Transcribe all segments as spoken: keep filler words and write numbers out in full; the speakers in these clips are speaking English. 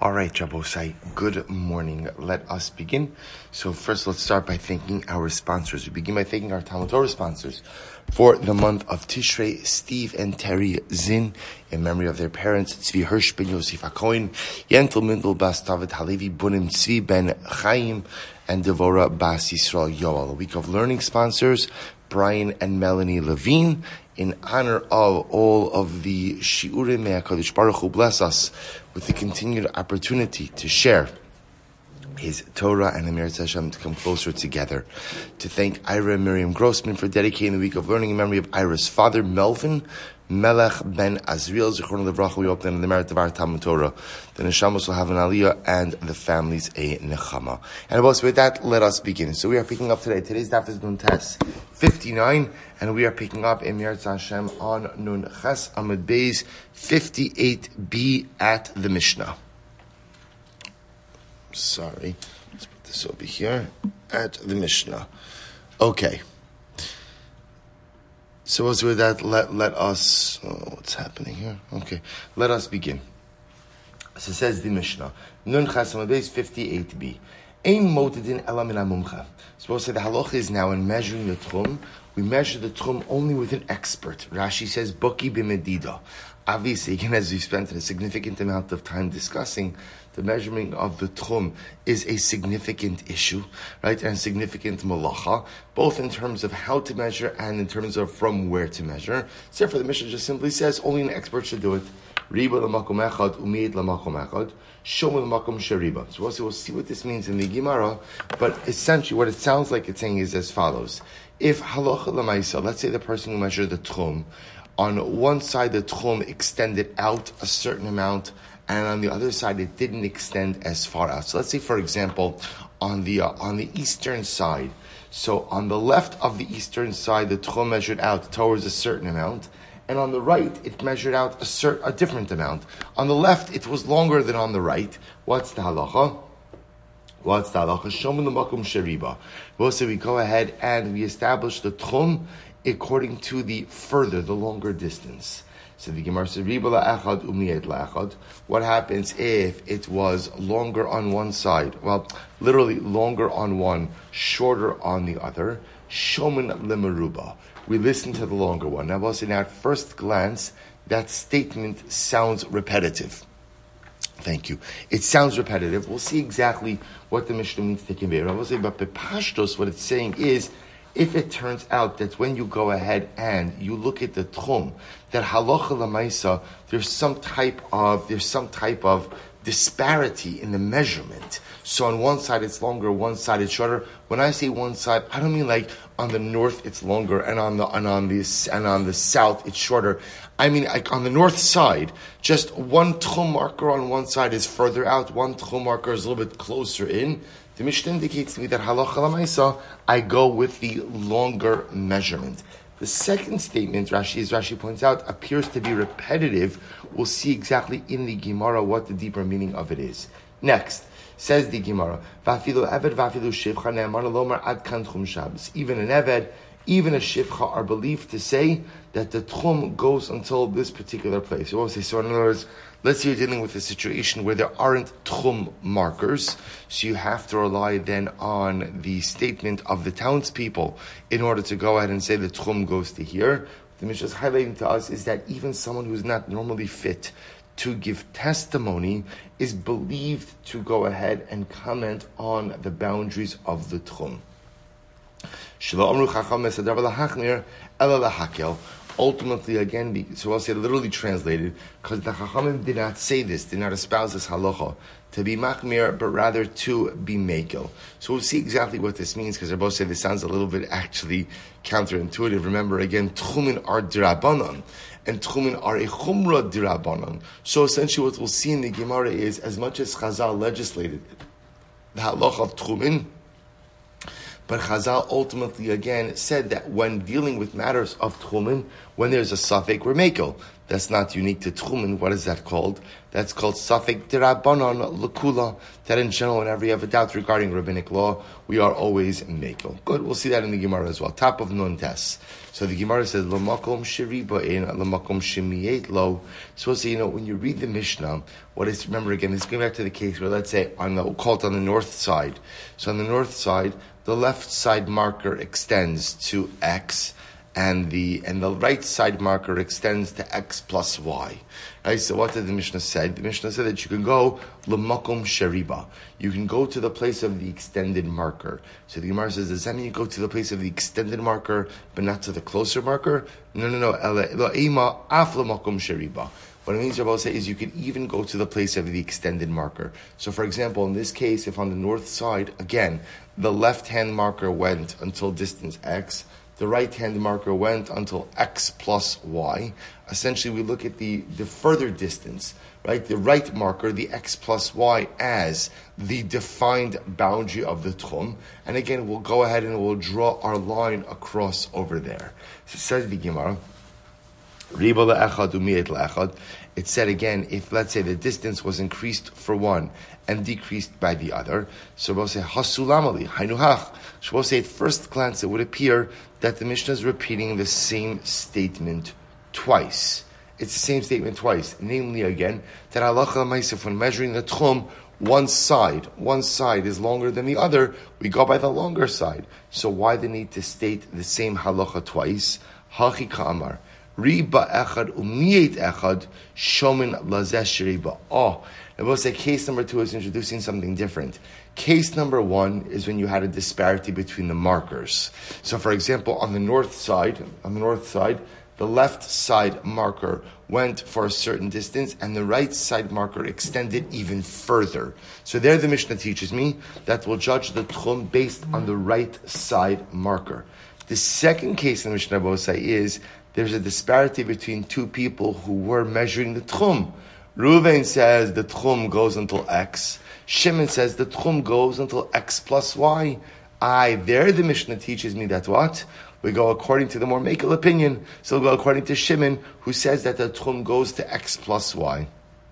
All right, Jabosai, good morning. Let us begin. So first, let's start by thanking our sponsors. We begin by thanking our Talmud Torah sponsors for the month of Tishrei, Steve and Terry Zinn, in memory of their parents, Tzvi Hirsch ben Yosef HaKohen, Yentel Mindel Bas David Halevi Bunim Tzvi ben Chaim, and Devorah Bas Yisrael Yoel. A week of learning sponsors, Brian and Melanie Levine, in honor of all of the Shiurim, may HaKadosh Baruch Hu bless us with the continued opportunity to share His Torah and Emir Hashem to come closer together. To thank Ira and Miriam Grossman for dedicating the week of learning in memory of Ira's father, Melvin Melech ben Azriel, Zichron Levracha. We hope that in the merit of our Talmud Torah, the Neshamos will have an aliyah and the families a nechama. And also with that, let us begin. So we are picking up today. Today's daf is Nun Tes fifty-nine, and we are picking up Emir Hashem on Nun Ches Amud Beis fifty-eight b at the Mishnah. Sorry, let's put this over here at the Mishnah. Okay. So as with that, let let us. Oh, what's happening here? Okay, let us begin. So says the Mishnah. Nun Ches Amud Beis fifty-eight b. Ein motedin ela min hamumcha. Supposed to say the halacha is now in measuring the tchum. We measure the tchum only with an expert. Rashi says baki b'medida. Obviously, again, as we've spent a significant amount of time discussing, the measurement of the tchum is a significant issue, right, and significant malacha, both in terms of how to measure and in terms of from where to measure. Therefore, the Mishnah just simply says only an expert should do it. Riba l'makom echad, u'miyid l'makom echad, shom l'makom sheriba. So also we'll see what this means in the Gemara, but essentially what it sounds like it's saying is as follows. If halacha l'maisa, let's say the person who measured the tchum, on one side the tchum extended out a certain amount, and on the other side it didn't extend as far out. So let's say, for example, on the uh, on the eastern side, so on the left of the eastern side, the tchum measured out towards a certain amount, and on the right it measured out a certain a different amount. On the left it was longer than on the right. What's the halacha? What's the halacha? Shomin l'makom sheriba. Well, so we go ahead and we establish the tchum according to the further, the longer distance. So the Gemara says, Riba la'achad umiyed la'achad. What happens if it was longer on one side? Well, literally longer on one, shorter on the other. Shomin lemeruba. We listen to the longer one. Now, we'll say now at first glance, that statement sounds repetitive. Thank you. It sounds repetitive. We'll see exactly what the Mishnah means to convey. I will say, but bepashtos, what it's saying is, if it turns out that when you go ahead and you look at the tchum, that halacha l'maisa, there's some type of there's some type of disparity in the measurement. So on one side it's longer, one side it's shorter. When I say one side, I don't mean like on the north it's longer and on the and on the and on the south it's shorter. I mean like on the north side, just one tchum marker on one side is further out, one tchum marker is a little bit closer in. The Mishnah indicates to me that halacha l'maisa, I go with the longer measurement. The second statement, Rashi, as Rashi points out, appears to be repetitive. We'll see exactly in the Gemara what the deeper meaning of it is. Next, says the Gemara, Vafilu eved vafilu shivcha ne'amar lomar ad kan tchum Shabbos. Even an eved, even a shivcha are believed to say that the tchum goes until this particular place. So, we'll say, so in other words, let's say you're dealing with a situation where there aren't tchum markers, so you have to rely then on the statement of the townspeople in order to go ahead and say the tchum goes to here. What the Mishnah is highlighting to us is that even someone who's not normally fit to give testimony is believed to go ahead and comment on the boundaries of the tchum. Ultimately, again, so I'll say literally translated, because the Chachamim did not say this, did not espouse this halacha, to be machmir, but rather to be mekel. So we'll see exactly what this means, because they both say this sounds a little bit actually counterintuitive. Remember, again, tchumin are dirabanan, and tchumin are a chumra dirabanan. So essentially what we'll see in the Gemara is, as much as Chazal legislated the halacha of tchumin, but Chazal ultimately, again, said that when dealing with matters of tchumin, when there's a suffix, we're mekel. That's not unique to Tchumen. What is that called? That's called Safek Dirabanan Lakula. That in general, whenever you have a doubt regarding rabbinic law, we are always mekel. Good, we'll see that in the Gemara as well. Top of Nun Tes. So the Gemara says, L'makom shiriba ein, l'makom shemiyet lo. So, so, you know, when you read the Mishnah, what is, remember again, this is going back to the case where, let's say, on the, we'll call it on the north side. So on the north side, the left side marker extends to X, and the and the right side marker extends to X plus Y. Right? So what did the Mishnah say? The Mishnah said that you can go l'makom sheriba. You can go to the place of the extended marker. So the Gemara says, does that mean you go to the place of the extended marker, but not to the closer marker? No, no, no. Lo'ema af l'makom sheriba. What it means, Rabbi say, is you can even go to the place of the extended marker. So, for example, in this case, if on the north side, again, the left-hand marker went until distance X, the right-hand marker went until X plus Y. Essentially, we look at the, the further distance, right? The right marker, the X plus Y, as the defined boundary of the Tchum. And again, we'll go ahead and we'll draw our line across over there. So, says the Gemara, it said again, if let's say the distance was increased for one and decreased by the other, so we'll say hasulamali hainuhach. So we'll say at first glance it would appear that the Mishnah is repeating the same statement twice. It's the same statement twice, namely again that halacha l'maaseh, when measuring the tchum, one side, one side is longer than the other, we go by the longer side. So why the need to state the same halacha twice? Hachi ka'amar. Riba echad umiyet echad shomin lazesh riba. Oh, I will say case number two is introducing something different. Case number one is when you had a disparity between the markers. So, for example, on the north side, on the north side, the left side marker went for a certain distance, and the right side marker extended even further. So there, the Mishnah teaches me that we'll judge the tchum based on the right side marker. The second case in the Mishnah Bosai is there's a disparity between two people who were measuring the tchum. Reuven says the tchum goes until X. Shimon says the tchum goes until X plus Y. I, there the Mishnah teaches me that what? We go according to the more makel opinion. So we'll go according to Shimon, who says that the tchum goes to X plus Y.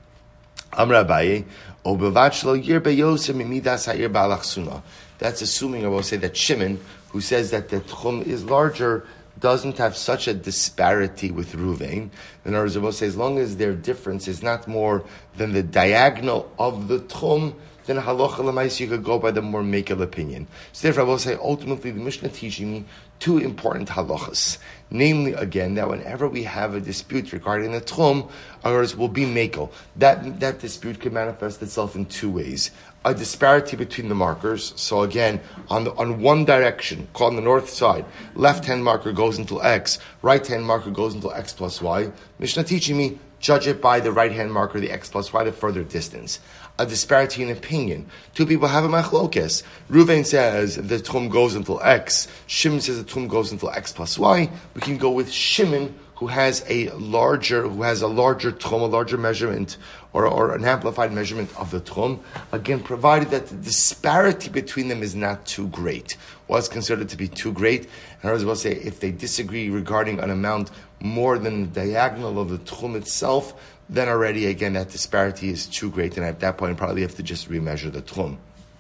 Amar Abaye, Obevachlo Yirbe Yosem Midas Ha'ir Ba'alachsuna. That's assuming, I will say, that Shimon, who says that the tchum is larger, doesn't have such a disparity with Ruvain. In other words, I will say, as long as their difference is not more than the diagonal of the tchum, then halacha l'maaseh you could go by the more makel opinion. So therefore, I will say, ultimately, the Mishnah teaching me two important halachas. Namely, again, that whenever we have a dispute regarding the tchum, ours will be makel. That that dispute can manifest itself in two ways. A disparity between the markers. So again, on the, on one direction, called on the north side, left-hand marker goes until X, right-hand marker goes until X plus Y. Mishnah teaching me, judge it by the right-hand marker, the X plus Y, the further distance. A disparity in opinion. Two people have a machlokes. Reuven says the tchum goes until X. Shimon says the tchum goes until X plus Y. We can go with Shimon, who has a larger, who has a larger tchum, a larger measurement, or, or an amplified measurement of the tchum. Again, provided that the disparity between them is not too great. What's considered to be too great? And I was about to say, if they disagree regarding an amount more than the diagonal of the tchum itself, then already, again, that disparity is too great, and at that point, probably have to just remeasure the tchum.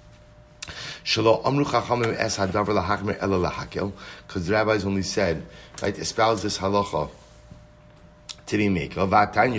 Because the rabbis only said, right, espouse this halacha to be mekel.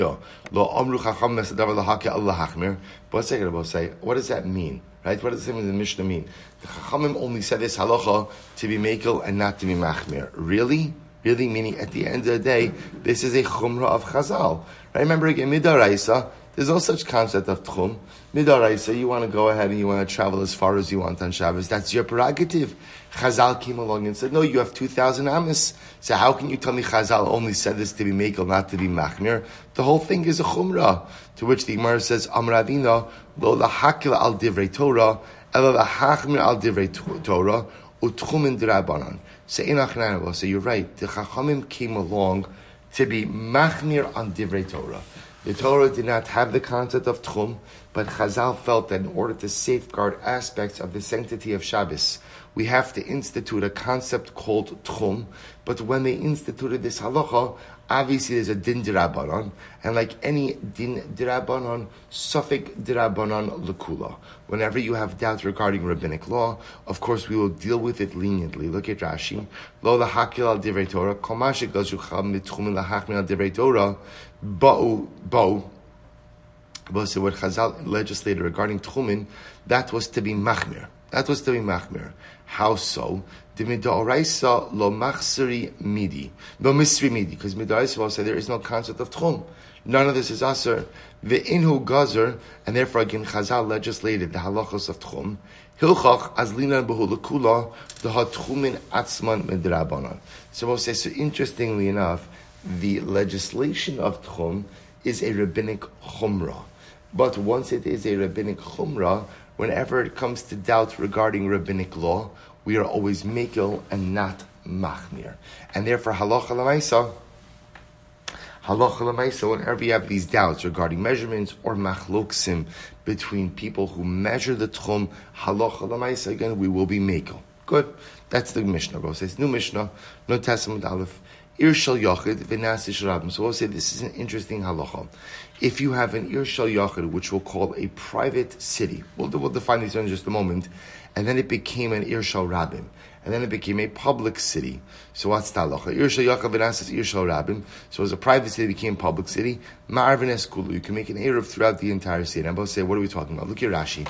But what's that about say? What does that mean? Right? What does the Mishnah mean? The Chachamim only said this halacha to be mekel and not to be machmir. Really? Really meaning at the end of the day, this is a chumrah of Chazal. Right? Remember again, midaraisa, there's no such concept of tchum. Midaraisa, you want to go ahead and you want to travel as far as you want on Shabbos. That's your prerogative. Chazal came along and said, no, you have two thousand amas. So how can you tell me Chazal only said this to be mekel, not to be machmir? The whole thing is a chumrah. To which the Gemara says, Amradina, lo lahakil al divrei Torah, ela lahachmir al divrei Torah, utchumin d'Rabbanan. So you're right. The Chachamim came along to be machmir on divrei Torah. The Torah did not have the concept of Tchum, but Chazal felt that in order to safeguard aspects of the sanctity of Shabbos, we have to institute a concept called Tchum. But when they instituted this halacha, obviously there's a din dirabanan, and like any din dirabanan, suffik dirabanan lekula. Whenever you have doubts regarding rabbinic law, of course we will deal with it leniently. Look at Rashi. Lo lahakil al divrei Torah, kol ma shegazrucha mitchumin lahachmin al divrei Torah, ba'u, ba'u. So what Chazal legislated regarding tchumin, that was to be machmir. That was to be machmir. How so? The midoraisa lo machseri midi, no misri midi, because midoraisa will say there is no concept of tchum. None of this is aser. Ve'inhu gazer, and therefore again Chazal legislated the halachos of tchum. Hilchach azlina behulakula the hatchumin atzman midrabanan. So we'll say, so interestingly enough, the legislation of tchum is a rabbinic chumrah. But once it is a rabbinic chumrah, whenever it comes to doubt regarding rabbinic law, we are always mekel and not machmir. And therefore, halacha l'maisa, halacha l'maisa, whenever you have these doubts regarding measurements or machloksim between people who measure the tchum, halacha l'maisa, again, we will be mekel. Good. That's the Mishnah. It says, new Mishnah, no Testament Aleph, Ir shel yachid v'nasish rabim. So we'll say this is an interesting halacha. If you have an Ir shel yachid, which we'll call a private city, we'll, we'll define these in just a moment, and then it became an Ir shel rabim, and then it became a public city. So what's the halacha? Ir shel yachid v'nasish Ir shel rabim. So as a private city became public city, ma'ar v'neskulu. You can make an eruv throughout the entire city. And I'm about to say, what are we talking about? Look at Rashi.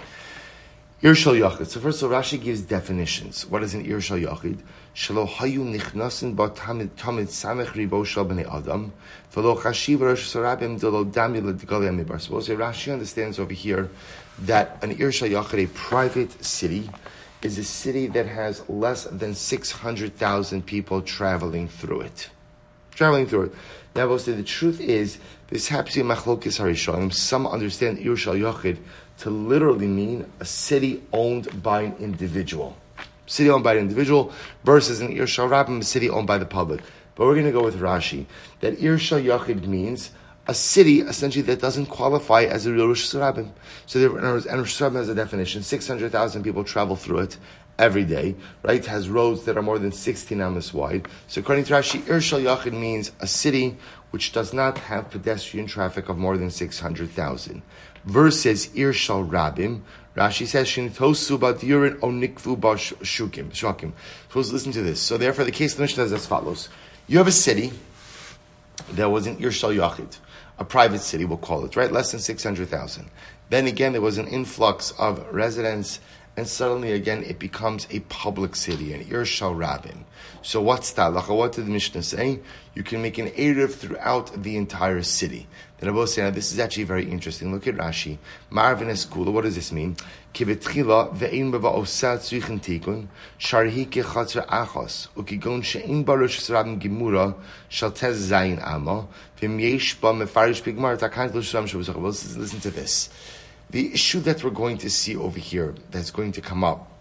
Ir shel yachid. So first of all, Rashi gives definitions. What is an Ir shel yachid? Shelo hayu nichnasin ba tamid tamid samech ribo shel bnei adam v'lo chashiv rosh sarabim delo dami l'digali amibar. So Rashi understands over here that an Ir shel yachid, a private city, is a city that has less than six hundred thousand people traveling through it. Traveling through it. Now, we'll say the truth is, this happens in Machlokes Harishonim. Some understand Ir shel yachid to literally mean a city owned by an individual. City owned by an individual versus an Ir shel rabim, a city owned by the public. But we're going to go with Rashi, that Ir shel yachid means a city, essentially, that doesn't qualify as a real Rosh Hashanah. So there, and Rosh Hashanah has a definition, six hundred thousand people travel through it every day, right? It has roads that are more than sixteen amos wide. So according to Rashi, Ir shel yachid means a city which does not have pedestrian traffic of more than six hundred thousand. Versus Ir shel rabim, Rashi says, Shintosu ba'diurin o nikvu ba'shukim, shokim. So let's listen to this. So therefore the case of the Mishnah is as follows. You have a city that was an Ir shel yachid, a private city, we'll call it, right? Less than six hundred thousand. Then again, there was an influx of residents, and suddenly again, it becomes a public city, an Ir shel rabim. So what's that? What did the Mishnah say? You can make an eruv throughout the entire city. Then I will say, now this is actually very interesting. Look at Rashi. Ma'arvin eskula. What does this mean? Kibetchila ve'in bava osat tzrichen tikun sharhi kechatzer achos ukigon she'in baruch sarabim gimura shal tez zayin ama v'myesh ba mefarish bigmar takant lo shram shabuzach. Listen to this. The issue that we're going to see over here, that's going to come up,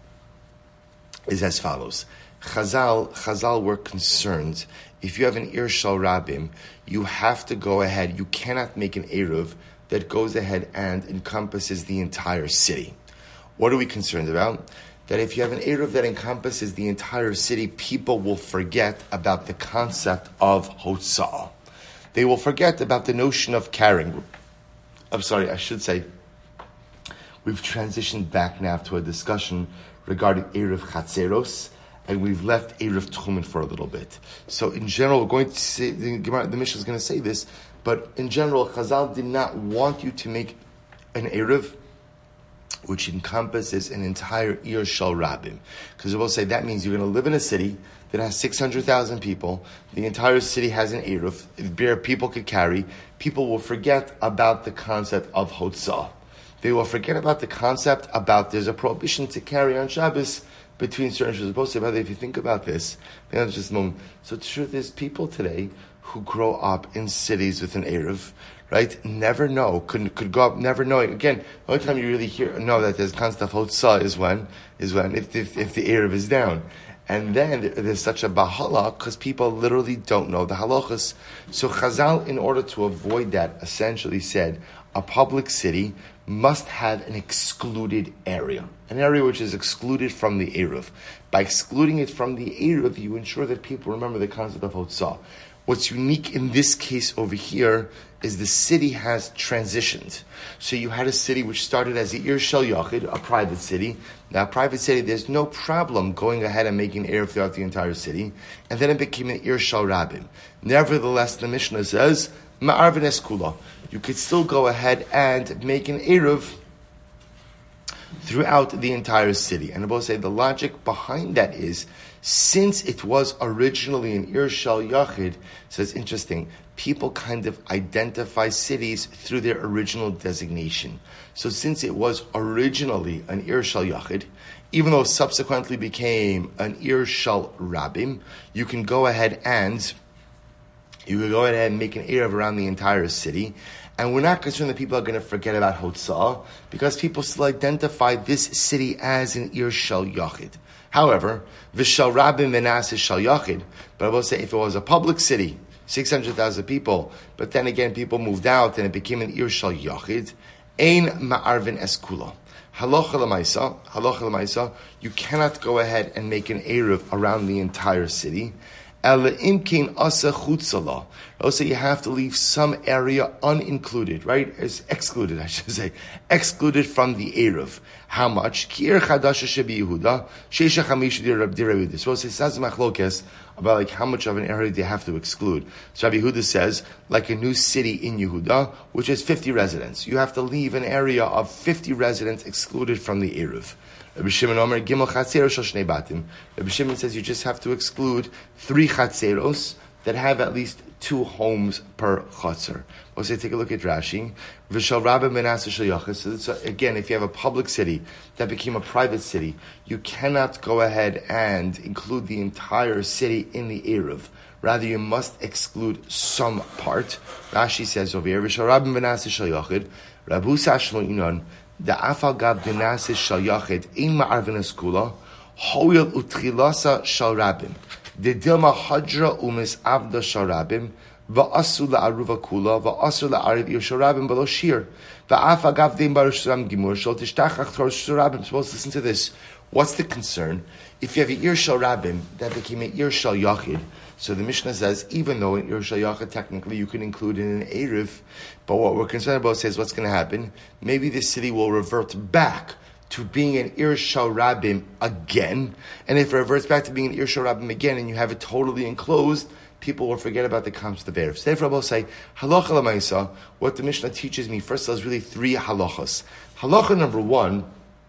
is as follows. Chazal, Chazal were concerned, if you have an Ir shel rabim, you have to go ahead, you cannot make an eruv that goes ahead and encompasses the entire city. What are we concerned about? That if you have an eruv that encompasses the entire city, people will forget about the concept of hotzah. They will forget about the notion of carrying. I'm sorry, I should say, we've transitioned back now to a discussion regarding eruv chatzeros, and we've left eruv tchumen for a little bit. So in general, we're going to say, the, the Mishnah is going to say this, but in general, Chazal did not want you to make an eruv which encompasses an entire Ir shel rabim. Because we'll say that means you're going to live in a city that has six hundred thousand people, the entire city has an eruv, beer people could carry, people will forget about the concept of hotzah. They will forget about the concept about there's a prohibition to carry on Shabbos between certain Shabbos. Both say, if you think about this, just a moment. So the truth is, people today who grow up in cities with an eruv, right, never know, could could go up never knowing. Again, the only time you really hear know that there's concept of hotzah is when is when if if, if the eruv is down. And then there's such a bahala because people literally don't know the halachas. So Chazal, in order to avoid that, essentially said a public city must have an excluded area, an area which is excluded from the Eruv. By excluding it from the Eruv, you ensure that people remember the concept of Hotzah. What's unique in this case over here is the city has transitioned. So you had a city which started as the Ir Shel Yachid, a private city. Now, a private city, there's no problem going ahead and making Eruv throughout the entire city. And then it became an Ir Shel Rabim. Nevertheless, the Mishnah says, Ma'arvin Eskula. You could still go ahead and make an Eruv throughout the entire city. And I will say the logic behind that is, since it was originally an Ir Shel Yachid, so it's interesting, people kind of identify cities through their original designation. So since it was originally an Ir Shel Yachid, even though it subsequently became an Ir Shel Rabim, you can go ahead and you can go ahead and make an Eruv around the entire city. And we're not concerned that people are going to forget about Hotzah, because people still identify this city as an Ir Shel Yachid. However, V'shel Rabim Menas is Shel Yachid. But I will say, if it was a public city, six hundred thousand people, but then again people moved out and it became an Ir Shel Yachid, Ein Ma'arvin Eskula. Halacha l'maisa, halacha l'maisa, you cannot go ahead and make an Eruv around the entire city. Also, you have to leave some area unincluded, right? It's excluded, I should say. Excluded from the Eruv. How much? So it says machlokes about like how much of an area do you have to exclude. So Rabbi Yehuda says, like a new city in Yehuda, which is fifty residents. You have to leave an area of fifty residents excluded from the Eruv. Rabbi Shimon Omer, Gimel Chatzer Shel Shnei Batim. Rabbi Shimon says you just have to exclude three Chatzeros that have at least two homes per Chatzer. We'll say, take a look at Rashi. V'shel Rabim Menas Shel Yachid. So again, if you have a public city that became a private city, you cannot go ahead and include the entire city in the Eruv. Rather, you must exclude some part. Rashi says over here, V'shel Rabim Menas Shel Yachid. Rabu Sashmo Inon. The afal gav dinasis shal yachid in ma'arvin eskula hoyel utchilasa shal rabim the dilma hadra umis avda shal rabim va'asu la'aruva kula va'asu la'ariv ir shal rabim below shir va'afal gav din baruch shram gimur shal tishtachach tor shal rabim. Suppose listen to this. What's the concern? If you have an Ir Shel Rabim that became an Ir Shel Yachid, so the Mishnah says, even though an Ir Shel Yachid technically you can include in an Eruv, but what we're concerned about says what's going to happen? Maybe the city will revert back to being an Ir Shel Rabim again, and if it reverts back to being an Ir Shel Rabim again, and you have it totally enclosed, people will forget about the concept of Eruv. So therefore, I will say, halacha l'maisa, what the Mishnah teaches me first is really three halachas. Halacha number one,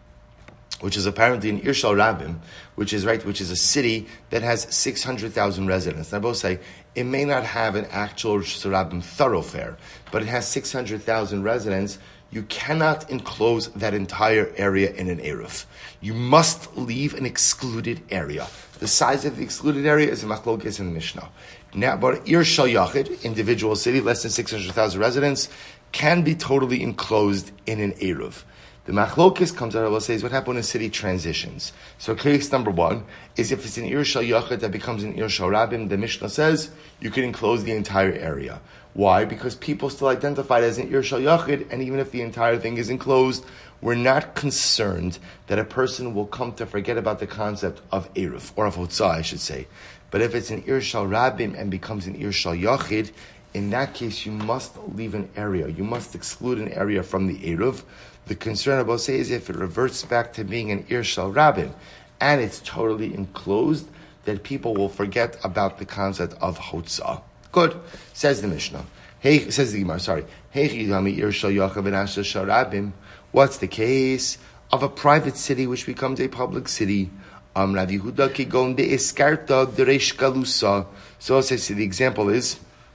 which is apparently an Ir Shel Rabim, which is right, which is a city that has six hundred thousand residents. And I both say it may not have an actual Ir Shel Rabim thoroughfare, but it has six hundred thousand residents. You cannot enclose that entire area in an Eruv. You must leave an excluded area. The size of the excluded area is a machlokes in the Mishnah. Now, but Ir Shel Yachid, individual city, less than six hundred thousand residents, can be totally enclosed in an Eruv. The machlokes comes out, I will say, is what happens when a city transitions. So case number one is if it's an Ir Shel Yachid that becomes an Ir Shel Rabim, the Mishnah says you can enclose the entire area. Why? Because people still identify it as an Ir Shel Yachid, and even if the entire thing is enclosed, we're not concerned that a person will come to forget about the concept of Eruv, or of Hotzah, I should say. But if it's an Ir Shel Rabim and becomes an Ir Shel Yachid, in that case you must leave an area. You must exclude an area from the Eruv. The concern about say is if it reverts back to being an Ir Shel Rabim and it's totally enclosed, that people will forget about the concept of Hotzah. Good, says the Mishnah. Hey, says the Gemara. Sorry. Hey, Ir Shel Yachid v'Nas Shel Rabim. What's the case of a private city which becomes a public city? Um, Rav Yehuda kigon de eskarta de Reish Galusa. So it says the example is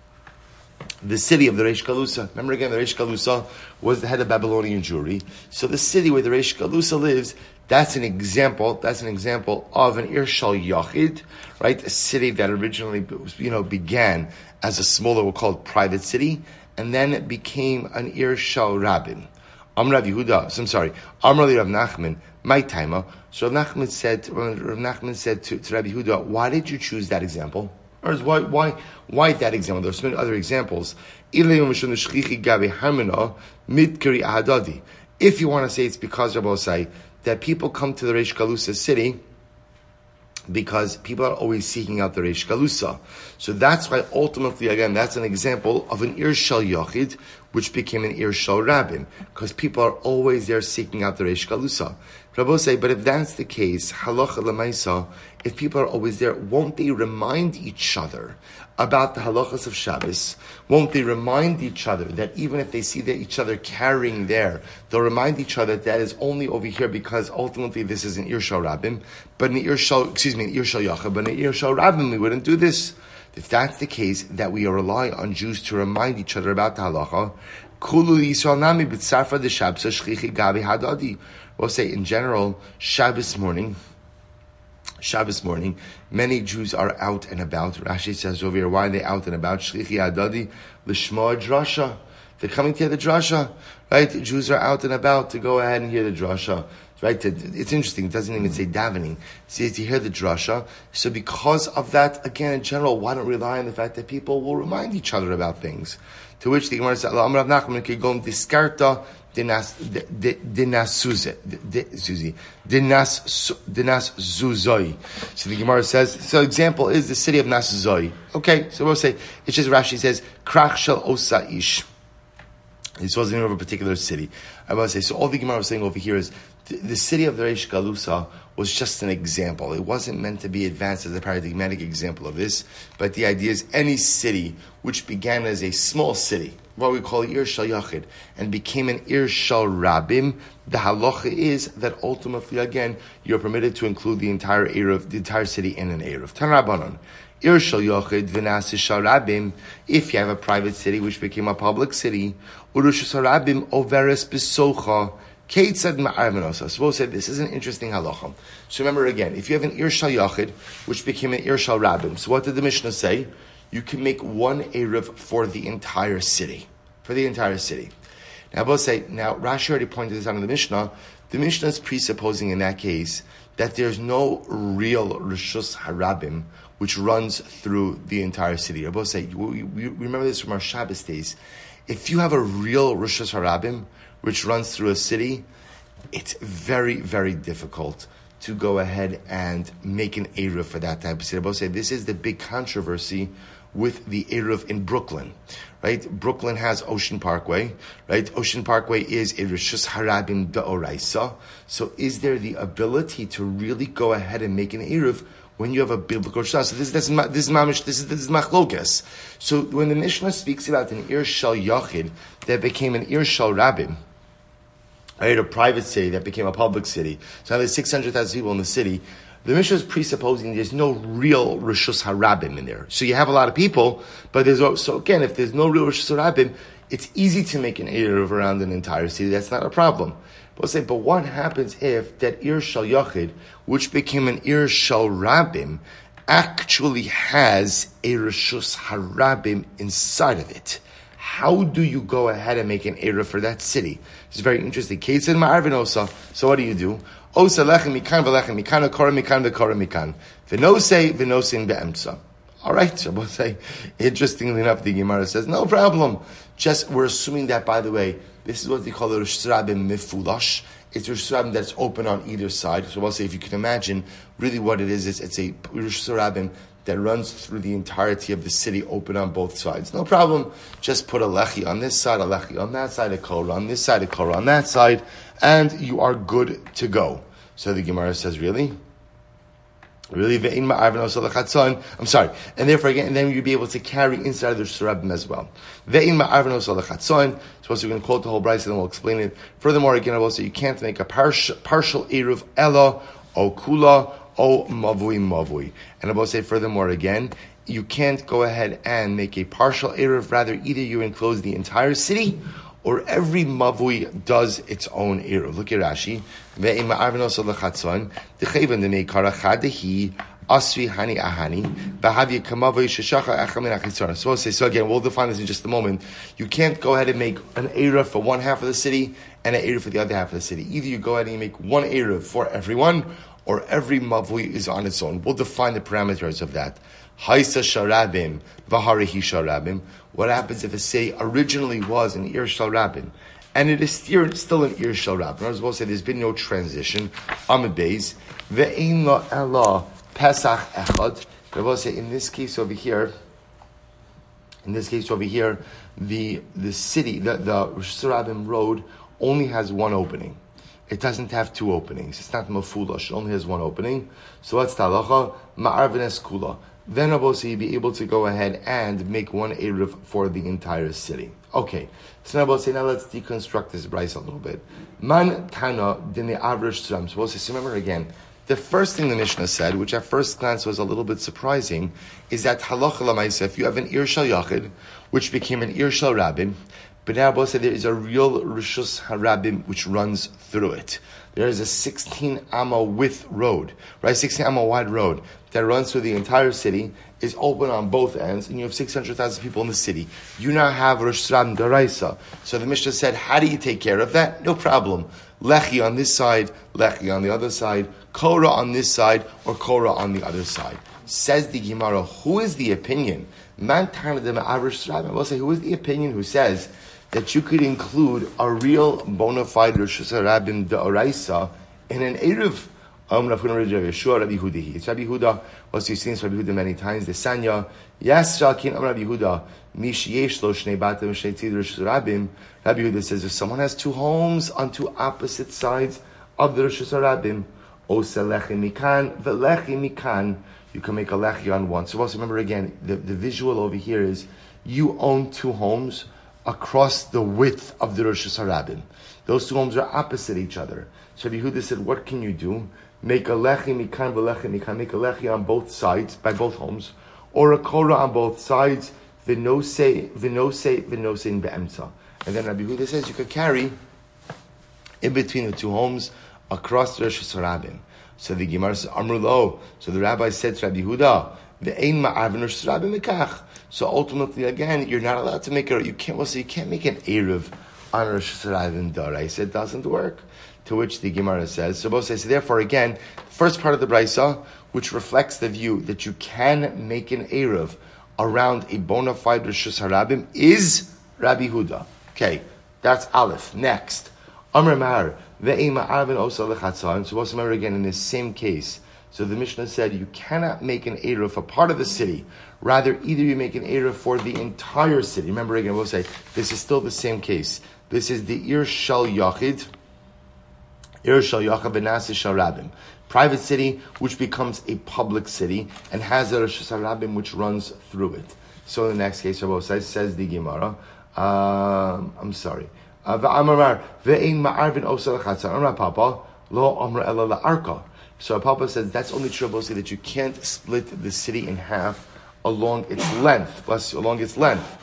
the city of the Reish Galusa. Remember again, the Reish Galusa was the head of Babylonian Jewry. So the city where the Reish Galusa lives, that's an example. That's an example of an Ir Shel Yachid, right? A city that originally, you know, began as a smaller, we'll call it private city, and then it became an Ir Shel Rabim. Am Rav Yehuda, so I'm sorry, Amar li Rav Nachman, my timer. So Rav Nachman said, Rav Nachman said to, to Rav Yehuda, why did you choose that example? Or is why, why, why that example? There's so many other examples. If you want to say it's because Rabbi say that people come to the Reish Galusa city because people are always seeking out the Reish Galusa. So that's why ultimately, again, that's an example of an Ir Shal Yochid, which became an Ir Shal Rabbim, because people are always there seeking out the Reish Galusa. Rabbi say, but if that's the case, halacha l'maisa, if people are always there, won't they remind each other about the halachas of Shabbos? Won't they remind each other that even if they see that each other carrying there, they'll remind each other that that is only over here because ultimately this is an Ir Shal Rabbim, but an Ir Shal, excuse me, an Ir Shal Yachid, but an Ir Shal Rabbim, we wouldn't do this. If that's the case, that we rely on Jews to remind each other about the halacha, Kulu Yisrael Nami B'tzarfa de Shabbos Shchichi Gabi Hadadi. We'll say in general, Shabbos morning, Shabbos morning, many Jews are out and about. Rashi says over here, why are they out and about? Shlichi Adadi, Lishma Drasha. They're coming to hear the drasha, right? Jews are out and about to go ahead and hear the drasha, right? It's interesting. It doesn't even say davening. It says to hear the drasha. So because of that, again, in general, why don't rely on the fact that people will remind each other about things? To which the Gemara says, Amar Rav Nachman Kigom Diskarta Dinas Dinasuze Suzi Dinas Dinas Zuzoi. So the Gemara says, so example is the city of Nasuzoi. Okay, so we'll say it's just Rashi says Krach Shel Osa Ish. This was the name of a particular city. I will say, so all the Gemara was saying over here is the, the city of the Reish Galusa was just an example. It wasn't meant to be advanced as a paradigmatic example of this, but the idea is any city which began as a small city, what we call Ir Shal Yachid, and became an Ir Shal Rabbim, the halacha is that ultimately, again, you're permitted to include the entire Eruv, the entire city in an Eruv. Tan Rabbanon. Ir Shal Yochid v'nasi Shal Rabbim, if you have a private city which became a public city, Urush Shal Rabbim overes b'socha, Keitzad ma'arvenosa. So we'll say this is an interesting halacha. So remember again, if you have an Ir Shal Yochid, which became an Ir Shal Rabbim, so what did the Mishnah say? You can make one Eruv for the entire city. For the entire city. Now we'll say, now Rashi already pointed this out in the Mishnah, the Mishnah is presupposing in that case that there's no real Rishus Harabim which runs through the entire city. I both say, we, we remember this from our Shabbos days. If you have a real Rishus Harabim which runs through a city, it's very, very difficult to go ahead and make an Eruv for that type of city. I both say, this is the big controversy with the Eruv in Brooklyn, right? Brooklyn has Ocean Parkway, right? Ocean Parkway is a Rishus Harabim Da'oraisa. So is there the ability to really go ahead and make an Eruv when you have a biblical Rishus? So this, this, this is mamish, this is, this is machlokas. So when the Mishnah speaks about an Ir Shal Yachid that became an Ir Shal Rabbim, right? A private city that became a public city. So now there's six hundred thousand people in the city. The Mishnah is presupposing there's no real Rishus Harabim in there. So you have a lot of people, but there's also, again, if there's no real Rishus Harabim, it's easy to make an Eruv around an entire city. That's not a problem. But we'll say, but what happens if that Ir Shal Yachid, which became an Ir Shal Rabbim, actually has a Rishus Harabim inside of it? How do you go ahead and make an Eruv for that city? It's very interesting. Keitzad ma'arvenosa. So what do you do? Osa lechem mikan v'lechem mikan v'kora mikan v'kora mikan v'nosei v'nosein be'emtza. All right, so we'll say, interestingly enough, the Gemara says, no problem. Just, we're assuming that, by the way, this is what they call the Rishus Harabim mifulash. It's a Rishus Harabim that's open on either side. So we'll say, if you can imagine, really what it is, is it's a Rishus Harabim that runs through the entirety of the city, open on both sides. No problem. Just put a lechi on this side, a lechi on that side, a korah on this side, a korah on that side, and you are good to go. So the Gemara says, really? Really? I'm sorry. And therefore, again, and then you'll be able to carry inside of the Shurabim as well. So we're going to quote the whole Bryce and then we'll explain it. Furthermore, again, I will say you can't make a partial, partial Eruv Ella, O Kula, O Mavui Mavui. And I will say furthermore again, you can't go ahead and make a partial Eruv, rather either you enclose the entire city or every mavui does its own Eruv. Look at Rashi. Ve'im ma'arvenoso l'chatzon, d'cheven d'nei karachadehi, asri hani ahani, b'havya kamavoi sheshacha achamin achitzona. So we'll say, so again, we'll define this in just a moment. You can't go ahead and make an Eruv for one half of the city and an Eruv for the other half of the city. Either you go ahead and you make one Eruv for everyone, or every Mavui is on its own. We'll define the parameters of that. Haisa Sharabim, Vaharihi Sharabim. What happens if a city originally was an Ir Sharabim, and it is still, still an Ir Sharabim? As we'll say, there's been no transition. Amid Beis, Ve'ein la Ela Pesach Echad. But we'll say, in this case over here, in this case over here, the the city, the, the Rosh Hashanah road only has one opening. It doesn't have two openings. It's not mafulosh. It only has one opening. So what's talacha? Ma'arvines kula. Then Abosai you'd be able to go ahead and make one eruv for the entire city. Okay. So now Abosai, now let's deconstruct this brayso a little bit. Man tana din the average stram. So Abosai, remember again, the first thing the Mishnah said, which at first glance was a little bit surprising, is that halacha l'maisa, if you have an ir shel yachid, which became an ir shel rabin, but now Abosai, there is a real rishus harabim which runs through it. There is a sixteen amma width road, right? sixteen amma wide road that runs through the entire city, is open on both ends, and you have six hundred thousand people in the city. You now have Rosh Hashanah Daraisa. So the Mishnah said, how do you take care of that? No problem. Lechi on this side, Lechi on the other side, Korah on this side, or Korah on the other side. Says the Gemara, who is the opinion? Man Tanadem Avrish Rabbi. I will say, who is the opinion who says that you could include a real bona fide Rosh Hashanah Daraisa in an Eruv? Um, Rav Yeshua Rabbi Yehuda. It's Rabbi Yehuda. Also, you've seen this Rabbi Yehuda many times. The Sanya. Yes, Shalkin. Um, Rabbi Yehuda. Mish yesh lo shnei batim shnei tzid Rosh Hashanah. Rabbi Yehuda says if someone has two homes on two opposite sides of the Rosh Hashanah, osa lechi mikan velechi mikan, you can make a lechi on one. So also remember again, the, the visual over here is you own two homes across the width of the Rosh Hashanah. Those two homes are opposite each other. So Rabbi Yehuda said, what can you do? Make a lechi mikan v'lechi mikan. Make a lechi on both sides, by both homes, or a korah on both sides. V'nosei, v'nosei, v'nosei in be'emtza. And then Rabbi Yehuda says you could carry in between the two homes across the Rosh Hashanah. So the Gemara says, Amru lo. So the rabbi said to Rabbi Yehuda, Ve'ein ma'arvin Rosh Hashanah mikach. So ultimately, again, you're not allowed to make a. You can't. Well, so you can't make an eruv on Rosh Hashanah Dara. He said it doesn't work. To which the Gemara says, so both say, so therefore again, first part of the Brisa, which reflects the view that you can make an Eruv around a bona fide Rosh Hashanah, is Rabbi Huda. Okay, that's Aleph. Next, Amr Mar, ve'ema arvin osa lechatzah. So also remember again, in this same case, so the Mishnah said you cannot make an Eruv for part of the city. Rather, either you make an Eruv for the entire city. Remember again, we'll say, this is still the same case. This is the Ir Shal Yachid, private city, which becomes a public city, and has a Rosh Hashanah which runs through it. So in the next case, Rabbi says, says the Gemara, um, I'm sorry. So Papa says that's only true, Rabbi, that you can't split the city in half along its length, bless you, along its length.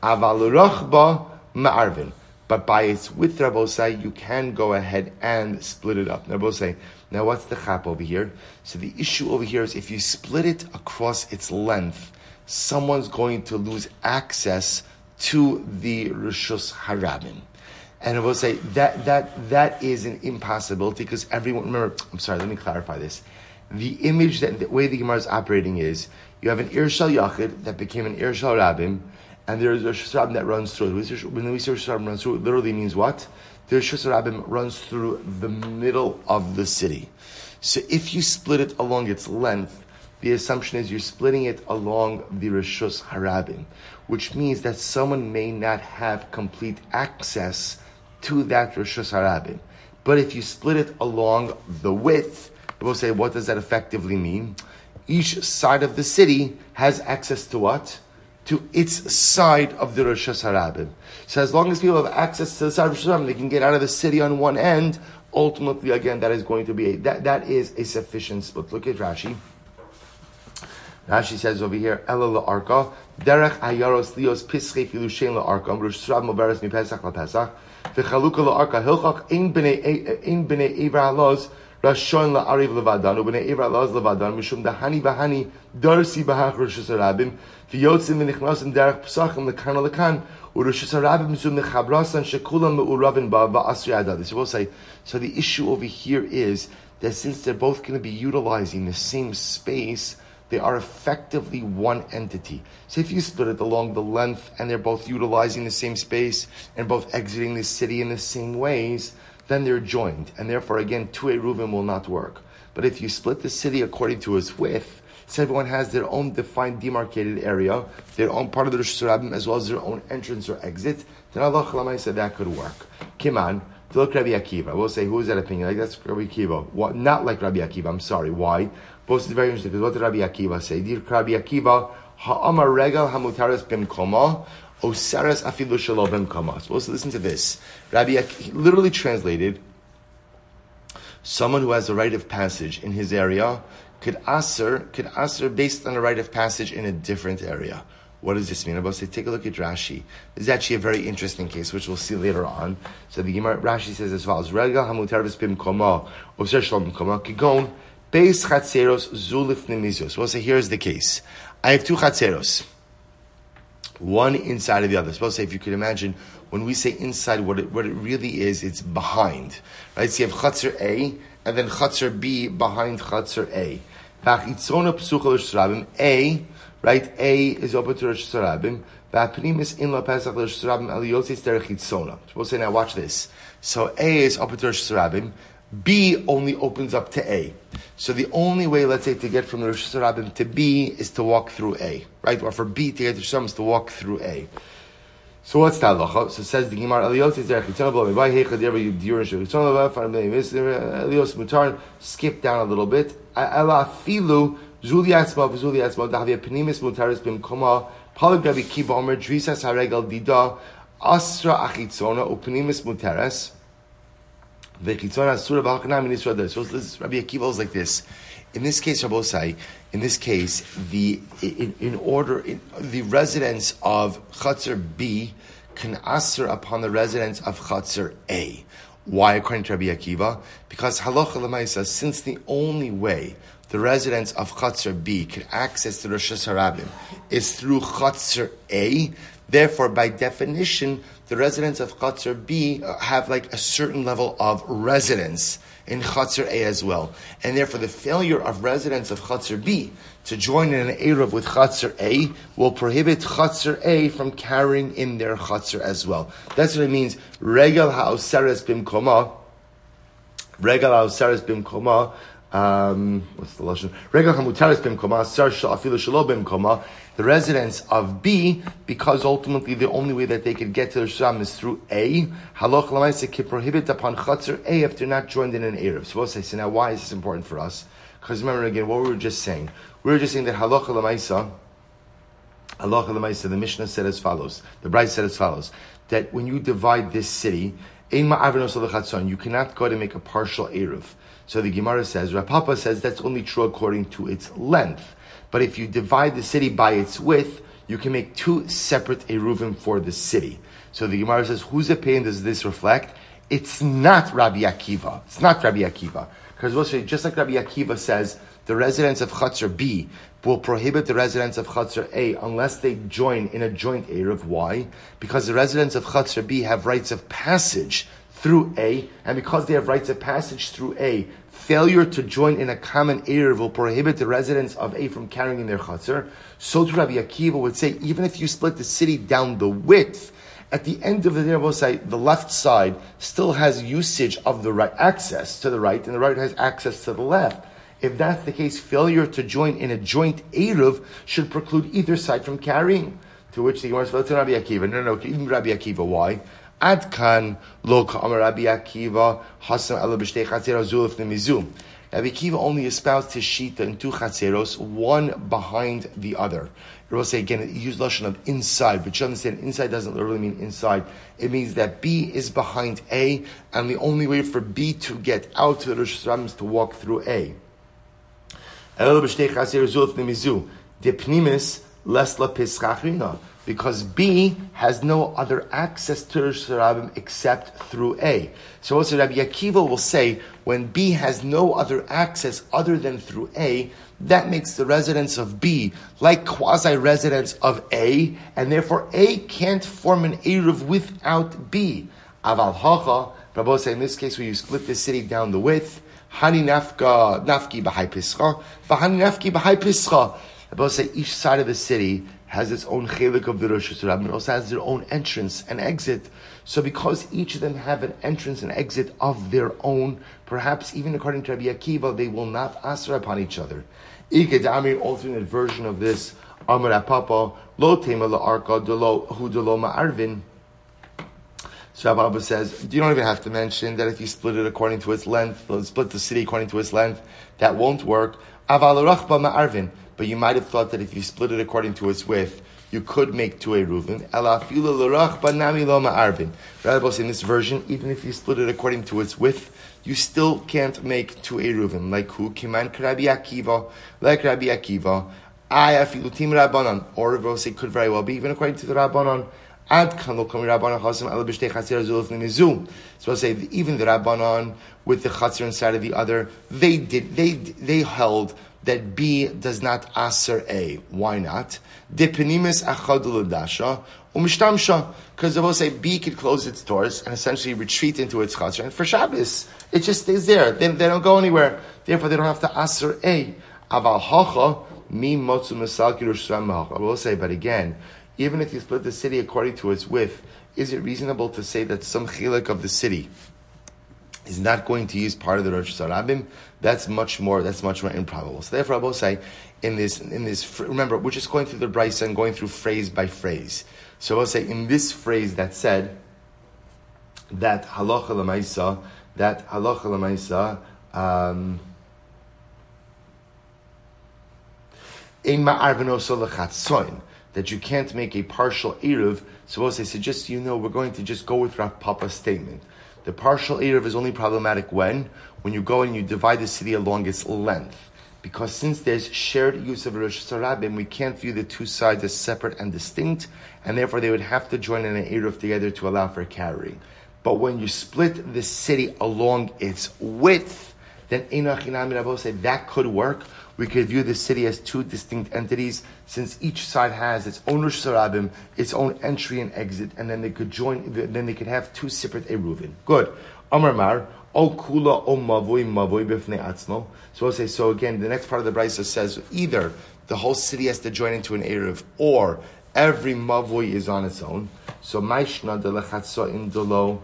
But by its width, Rabbosai, you can go ahead and split it up. Rabbosai, now what's the chap over here? So the issue over here is if you split it across its length, someone's going to lose access to the Rishus Harabim. And Rabbosai, that, that, that is an impossibility because everyone, remember, I'm sorry, let me clarify this. The image, that the way the Gemara is operating is, you have an Ir Shal Yachid that became an Ir Shal Rabim, and there is a Rosh Hashanah that runs through. When we say Rosh Hashanah runs through, it literally means what? The Rosh Hashanah runs through the middle of the city. So if you split it along its length, the assumption is you're splitting it along the Rosh Hashanah, which means that someone may not have complete access to that Rosh Hashanah. But if you split it along the width, we'll say, what does that effectively mean? Each side of the city has access to what? To its side of the Rosh Hashanah. So as long as people have access to the side of Rosh Hashanah, they can get out of the city on one end. Ultimately, again, that is going to be a, that, that is a sufficient split. Look at Rashi. Rashi says over here, Ela la'arka, derech ayaros lios pischei filushen la'arka, Rosh Hashanah moberes mi pesach la'pesach, v'chaluka la'arka, hilchach ein b'nei ein b'nei ever halos, Rashon la'ariv levadan, ubnei Ever la'az levadan, mishum dahani v'hani, darsi b'hach Rosh Hashanah, v'yotzim v'nichnasim derech pesachim lekan lekan, u'Rosh Hashanah mishum nechabrasan shekulam me'uravin ba v'asri adadi. So we'll say, so the issue over here is that since they're both going to be utilizing the same space, they are effectively one entity. So if you split it along the length and they're both utilizing the same space and both exiting the city in the same ways, then they're joined. And therefore, again, two Eruvim will not work. But if you split the city according to its width, so everyone has their own defined demarcated area, their own part of the Rosh Hashanah, as well as their own entrance or exit, then Allah Chalamai said that could work. Kiman, to look Rabbi Akiva. We'll say, who is that opinion? Like, that's Rabbi Akiva. What, not like Rabbi Akiva, I'm sorry. Why? Both is very interesting, because what did Rabbi Akiva say? Dear Rabbi Akiva, ha'amar regal hamutaras bimkoma, osaras afilu shelo bimkoma. So let's listen to this. Rabbi Akiva literally translated, someone who has a rite of passage in his area could aser, could aser based on a rite of passage in a different area. What does this mean? I'm about to say, take a look at Rashi. This is actually a very interesting case, which we'll see later on. So the Gemara, Rashi says as follows: regal hamutaras bimkoma, osaras shelo bimkoma, kigon. Beis chatzeros zulif nemizos. We'll say, here's the case. I have two chatzeros, one inside of the other. So we'll say, if you could imagine, when we say inside, what it, what it really is, it's behind. Right? So you have chatzer A, and then chatzer B behind chatzer A. A, right? A is open to Rosh Hashanah. So we'll say, now watch this. So A is open to Rosh Hashanah. B only opens up to A. So the only way, let's say, to get from the Rosh Hashanah to B is to walk through A, right? Or for B to get to Rosh Hashanah is to walk through A. So what's that halacha? So it says the Gemara, Elios is there, Elios mutar, skip down a little bit. Ela filu, Zuli Atzma, Zuli Atzma, Dahavia Penimis mutaris bimkoma, Paligrabi Kiva Omer, Drisas Haregal Dida, Asra Achitzona, Upenimis mutaris. So this Rabbi Akiva is like this. In this case, Rabbosai, in this case, the in, in order in, the residents of Chatzar B can answer upon the residents of Chatzar A. Why, according to Rabbi Akiva? Because halacha l'maisa, since the only way the residents of Chatzar B can access the Rosh Hashanah is through Chatzar A, therefore, by definition, the residents of Chatzar B have like a certain level of residence in Chatzar A as well. And therefore, the failure of residents of Chatzar B to join in an Eruv with Chatzar A will prohibit Chatzar A from carrying in their Chatzar as well. That's what it means. Regal ha'oseres bimkoma. Regal ha'oseres bimkoma. Um, what's the lashon? Regal hamutaris bimkoma. Sar afilu shelo bimkoma. The residents of B, because ultimately the only way that they could get to the Sham is through A, halach l'maisa can prohibit upon Chatzar A if they're not joined in an Eruv. So we'll say, so now why is this important for us? Because remember again, what we were just saying. We were just saying that halach l'maisa, halach l'maisa, the Mishnah said as follows, the Bride said as follows, that when you divide this city, ein ma'avnos l'chatzon, you cannot go to make a partial Eruv. So the Gemara says, Rav Papa says that's only true according to its length. But if you divide the city by its width, you can make two separate Eruvim for the city. So the Gemara says, whose opinion does this reflect? It's not Rabbi Akiva. It's not Rabbi Akiva. Because we'll say, just like Rabbi Akiva says, the residents of Chatzar B will prohibit the residents of Chatzar A unless they join in a joint Eruv. Why? Because the residents of Chatzar B have rights of passage through A, and because they have rights of passage through A, failure to join in a common Eruv will prohibit the residents of A from carrying in their Chatzar. So to Rabbi Akiva would say, even if you split the city down the width, at the end of the day, the left side still has usage of the right, access to the right, and the right has access to the left. If that's the case, failure to join in a joint Eruv should preclude either side from carrying. To which the Gemara says, Rabbi Akiva, no, no, even Rabbi Akiva, why? Adkan lo ka'amar Rabbi Akiva hasam ala b'shtei chatzeros zulif nemizu. Rabbi Akiva only espoused his shita in two chatzeros, one behind the other. It will say again, it used lashon of inside, but you understand, inside doesn't literally mean inside. It means that B is behind A, and the only way for B to get out to the Rosh Hashanah is to walk through A. Ala b'shtei chatzeros zulif nemizu. Depnimis lesla pischachrina. Because B has no other access to Rosh Hashanah except through A. So also Rabbi Akiva will say, when B has no other access other than through A, that makes the residence of B like quasi-residence of A, and therefore A can't form an Eruv without B. Aval hacha, Rabbi say in this case where you split the city down the width, Hani nafka nafki b'hai pischa, v'hani nafki b'hai pischa. Rabbi say each side of the city has its own chelik of the Rosh Hashanah, and also has their own entrance and exit. So because each of them have an entrance and exit of their own, perhaps even according to Rabbi Akiva, they will not asr upon each other. Ikedami, alternate version of this, Amar Papa, lo tema la arka delo hu delo ma'arvin. So Rabbi Abba says, you don't even have to mention that if you split it according to its length, split the city according to its length, that won't work. Aval rachba ma'arvin. But you might have thought that if you split it according to its width, you could make two eruvin. Ela fila l'rachba nami lo ma'arvin. Rabbi says in this version, even if you split it according to its width, you still can't make two eruvin. Like who? Kiman Rabbi Akiva, like Rabbi Akiva. I afilu tim Rabbanan. Or Rabbi say could very well be even according to the Rabbanan. Ad kan lo kami Rabbanan chasim ala b'shtei chatzir zuluf l'mizu. So I say even the Rabbanan with the chatzir inside of the other, they did they they held that B does not aser A. Why not? Depenimis achad l'dasha umishtamsha. Because they will say B could close its doors and essentially retreat into its chatzir, and for Shabbos it just stays there. They, they don't go anywhere. Therefore, they don't have to aser A. Aval hacha mi motzu misal kirush I will say, but again, even if you split the city according to its width, is it reasonable to say that some chilek of the city is not going to use part of the Rosh Hashanah? That's much more. That's much more improbable. So therefore, I will say, in this, in this, remember, we're just going through the Brisa and going through phrase by phrase. So I will say, in this phrase that said that halacha l'maisa, that halacha l'maisa, um, ein ma'arvenoso l'chatzoin, that you can't make a partial eruv. So I will say, so just so you know, we're going to just go with Rav Papa's statement. The partial eruv is only problematic when? When you go and you divide the city along its length. Because since there's shared use of Rosh Hashanah, we can't view the two sides as separate and distinct, and therefore they would have to join in an eruv together to allow for carrying. But when you split the city along its width, then Einachinami Rabbi say that could work. We could view the city as two distinct entities, since each side has its own Rosh Hashanah, its own entry and exit, and then they could join. Then they could have two separate eruvin. Good. Amar Mar, O kula o mavoi mavoi b'fnei atzmo. So I'll say. So again, the next part of the brisa says either the whole city has to join into an eruv, or every mavoi is on its own. So Maishna de lechatzo in delo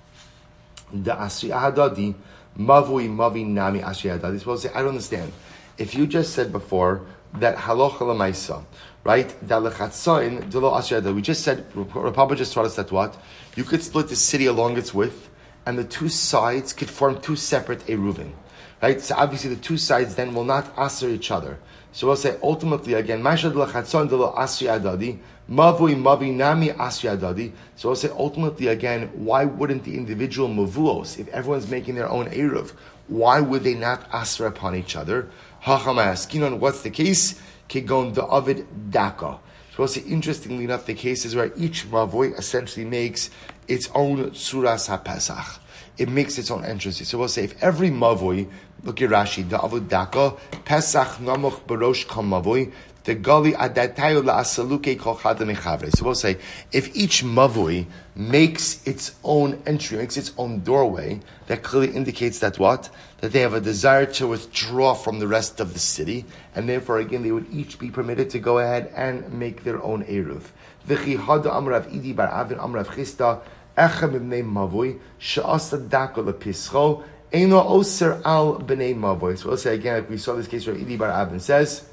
the asri ahadadi mavoi mavi nami asri ahadadi. So I'll say I don't understand. If you just said before that halacha l'maisa, right? That lechatzoin delo asher. We just said, Rapapa just taught us that what you could split the city along its width, and the two sides could form two separate eruvin, right? So obviously the two sides then will not aser each other. So we'll say ultimately again, mashad lechatzoin delo asri adadi mavui mavi nami asri adadi. So we'll say ultimately again, why wouldn't the individual mavuos, if everyone's making their own eruv, why would they not aser upon each other? Hachamaskinon, what's the case? Kigon the Ovid Daka. So we'll see, interestingly enough, the case is where each Mavoi essentially makes its own Suras HaPesach. It makes its own entrances. So we'll say, if every Mavoi, look at Rashi, the Ovid Daka, Pesach Namoch Barosh Kam Mavoi, the Gali Adatayo La Asaluke Kol Chadam Echavre. So we'll say, if each Mavoi makes its own entry, makes its own doorway, that clearly indicates that what? That they have a desire to withdraw from the rest of the city, and therefore again they would each be permitted to go ahead and make their own eruv. V'chi hada amrav idi bar avin amrav chista echem b'nei mavoi she'asa dako lepischo eino oser al b'nei mavoi. So we'll say again, like we saw this case where Idi bar Avin says,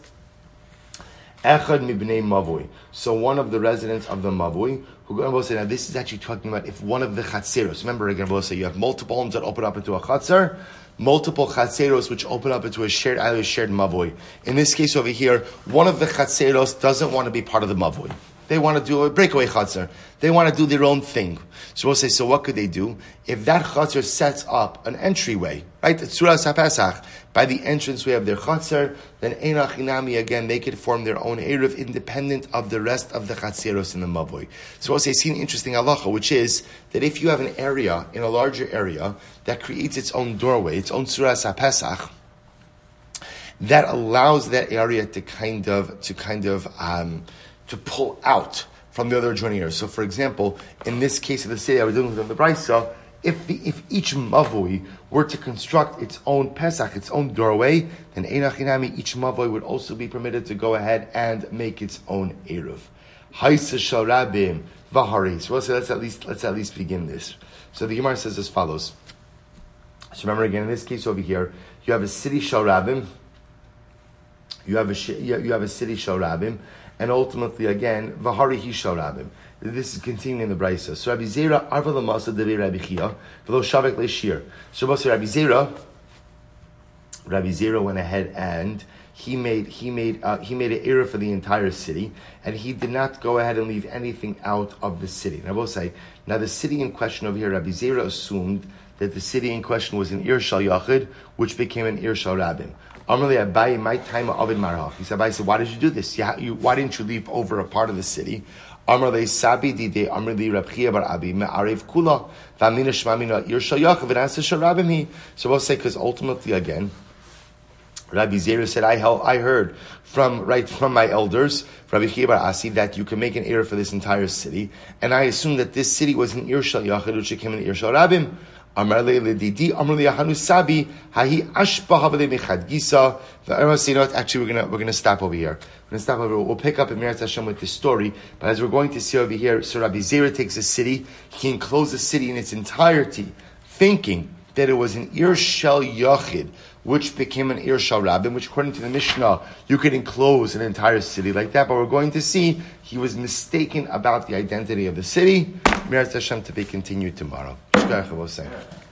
Echad mibnei mavoi. So one of the residents of the mavoi, who going to say, now this is actually talking about if one of the chatzeros, remember again, we'll say you have multiple homes that open up into a chatzer, multiple chatzeros which open up into a shared, either shared mavoi. In this case over here, one of the chatzeros doesn't want to be part of the mavoi. They want to do a breakaway chatzar. They want to do their own thing. So we'll say, so what could they do? If that chatzar sets up an entryway, right? Tzuras HaPesach, by the entranceway of their chatzar, then Einach Inami, again, they could form their own Eruv independent of the rest of the chatzeros in the Mavoi. So we'll say, see an interesting halacha, which is that if you have an area, in a larger area, that creates its own doorway, its own Tzuras HaPesach, that allows that area to kind of, to kind of, um, to pull out from the other adjoining areas. So, for example, in this case of the city I was dealing with in the Brisa, if the, if each mavoi were to construct its own Pesach, its own doorway, then Einach Inami, each mavoi would also be permitted to go ahead and make its own Eruv. Haisa shal rabim v'hari. So let's, let's at least let's at least begin this. So the Gemara says as follows. So remember again, in this case over here, you have a city shal rabim. You have a you have a city shal rabim. And ultimately, again, v'hari hi shal rabim. This is continuing in the Brisa. So Rabbi Zera arva l'masa devi Rabbi Chia v'lo shavek le'shir. So Rabbi Zera, Rabbi Zera went ahead and he made he made uh, he made an era for the entire city, and he did not go ahead and leave anything out of the city. And I will say, now the city in question over here, Rabbi Zera assumed that the city in question was an Ir Shal Yachid, which became an Ir Shal Rabim. Amarli Abayi, my time of Ovid Marach. He said, Abayi said, why did you do this? You, you, why didn't you leave over a part of the city? Amarli Sabi Dide, Amarli Rab Chia Bar Abi, Me'arev Kula, V'amina Shmamina, Ir Shal Yachid, V'nasa Shal Rabim Hi. So we'll say, because ultimately, again, Rabbi Zera said, I held, I heard from, right, from my elders, Rabbi Chia Bar Asi, that you can make an era for this entire city. And I assumed that this city was an Ir Shal Yachid, which became an Ir Shal Rabim. Amarle Ledidi, Amarle Ahanu Sabi, Hahi Ashba Havale Mechad Gisa. You know what? Actually, we're gonna we're gonna stop over here. We're gonna stop over. We'll pick up in Meretz Hashem with this story. But as we're going to see over here, so Rabbi Zera takes a city. He enclosed the city in its entirety, thinking that it was an Ir Shel Yachid, which became an Ir Shel Rabim, which according to the Mishnah, you could enclose an entire city like that. But we're going to see he was mistaken about the identity of the city. Meretz Hashem to be continued tomorrow.